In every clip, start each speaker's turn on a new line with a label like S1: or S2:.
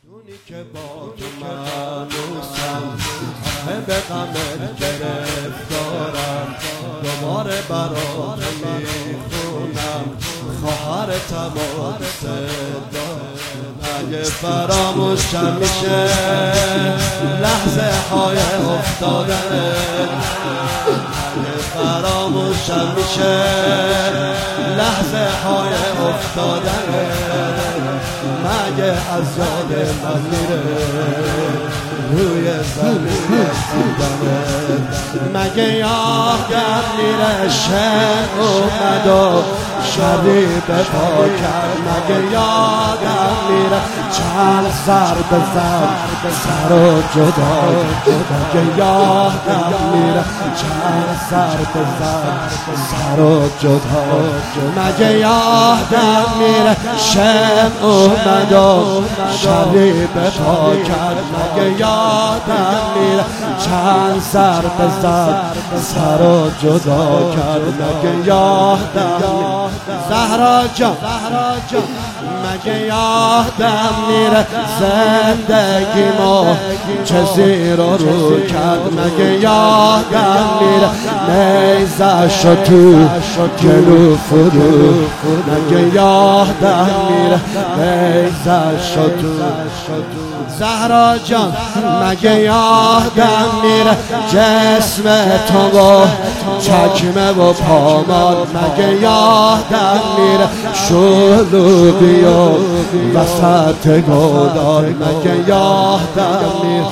S1: دونی که با تو منوسم، همه به غمت گرفتارم، دوباره برات میخونم خواهر تمام صدا. اگه فراموشم میشه لحظه های افتادنت، اگه فراموشم میشه لحظه های افتادنت، مگه از یاد من میره روی زمین رسیدنت، مگه یادم میره شن اومد و شبی به پا کرد، مگه یادم میره چند سر بزن سر و جدا، مگه یادم میره چند سر بزن سر و جدا، مگه یادم میره شن اومد و شبی به پا کرد، مگه یادم میره چند سر بزن سر و جدا کرد، مگه یادم زهرا جان مگه یادم میره زندگیمو چه زیر و رو کرد، مگه یادم میره نیزه‌شو تو گلو فرو، مگه یادم میره نیزه‌شو تو. زهرا جان مگه یادم میره جسم تو و چکمه و پامال، مگه یادم میره شلوغی و وسط گودال، مگه یادم میره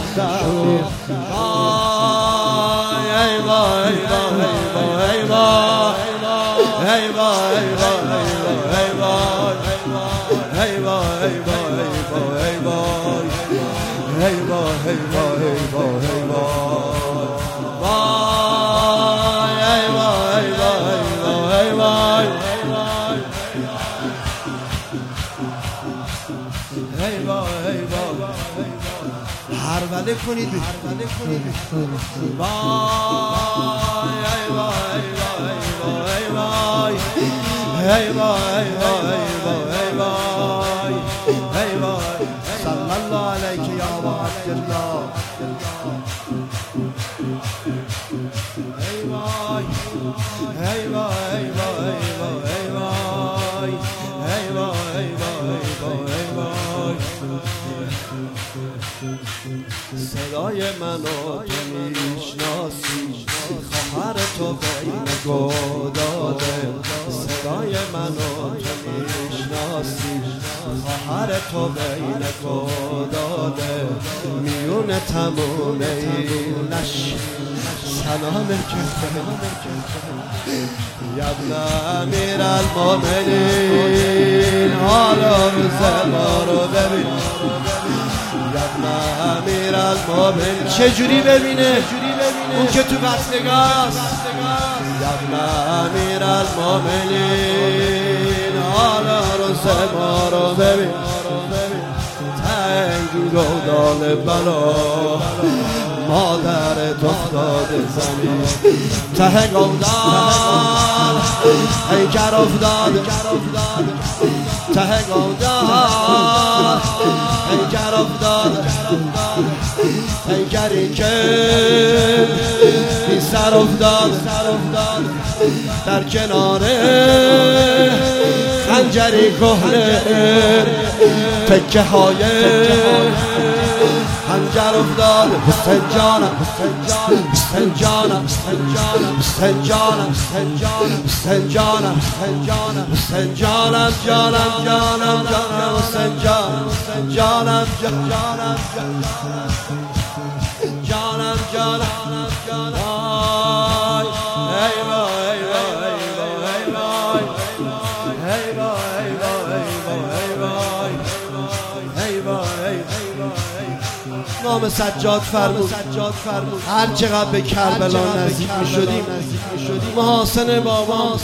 S1: ای وای ای وای ای وای ای وای ای وای hey boy, hey boy, hey boy, hey boy, هر وله کنید صلی الله علیک یا ابا عبدالله. ای وای ای وای ای وای ای وای ای وای ای وای. صدای منو تو میشناسی خواهر تو بین گوداده، صدای منو تو میشناسی خواهر تو بین گوداده، میون تموم این لشکر سلام کرده ابن امیر المؤمنین، حالا روز ما رو ببین ابن امیر المؤمنین. چجوری ببینه؟ اون که تو بستگاست. ابن امیر المؤمنین حالا روز ما رو ببین، تنگ گودال بلا مادرت افتاده زمین، ته گودال پیکر افتاده، ته گودال پیکر افتاده، پیکری که بی سر افتاده در کنار خنجری کهنه، تکه های خنجر افتاد. حسین جانم حسین جانم حسین جانم حسین جانم حسین جانم جانم جانم جانم حسین جانم جانم جانم جانم جانم جانم ای وای ای وای ای وای ای وای ای وای نام سجاد فرمود. هر چقدر به کربلا نزدیک می شدیم محاسن بابا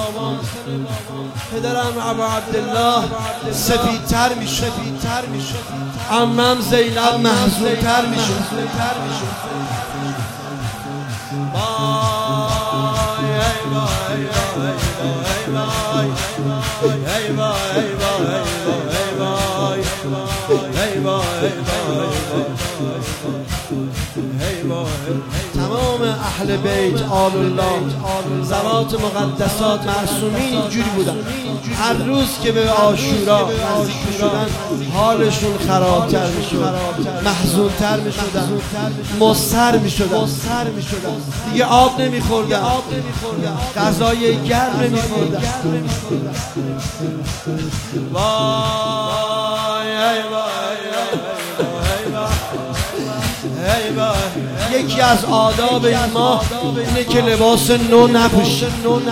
S1: پدرم ابا عبدالله سفیدتر می شد، عمم زینب محزونتر می شد. تمام اهل بیت آل الله ذوات مقدسات معصومین اینجوری بودن. هر روز که به عاشورا نزدیک می‌شدن حالشون خرابتر میشد، محزونتر میشدن، مضطر میشدن، دیگه آب نمیخوردن، غذای گرم نمیخوردن. یکی از آداب این ماه اینه که لباس نو نپوشه.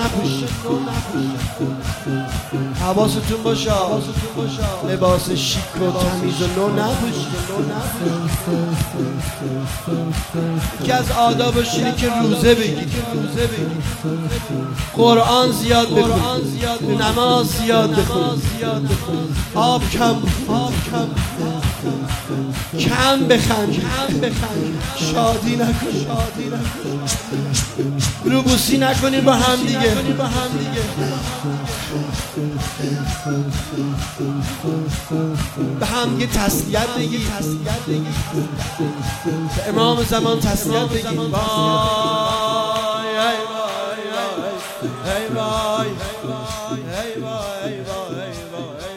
S1: حواستون باشه لباس شیک و تمیز و نو نپوشه. یکی از آدابش اینه که روزه بگیری، قرآن زیاد بخونی، نماز زیاد بخونی، آب کم بخند، شادی نکنی، روبوسی نکنی با هم دیگه. به هم دیگه تسلیت بگی، به امام زمان تسلیت بگی. وای